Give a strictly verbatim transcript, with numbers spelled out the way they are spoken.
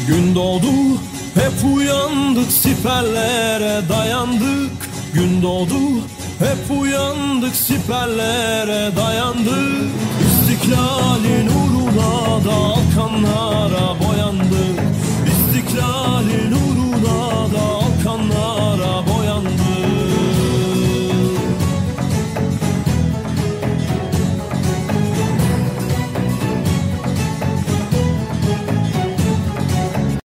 Gün doğdu, hep uyandık, siperlere dayandık. Gün doğdu, hep uyandık, siperlere dayandık. İstiklalin uğruna dalkanlara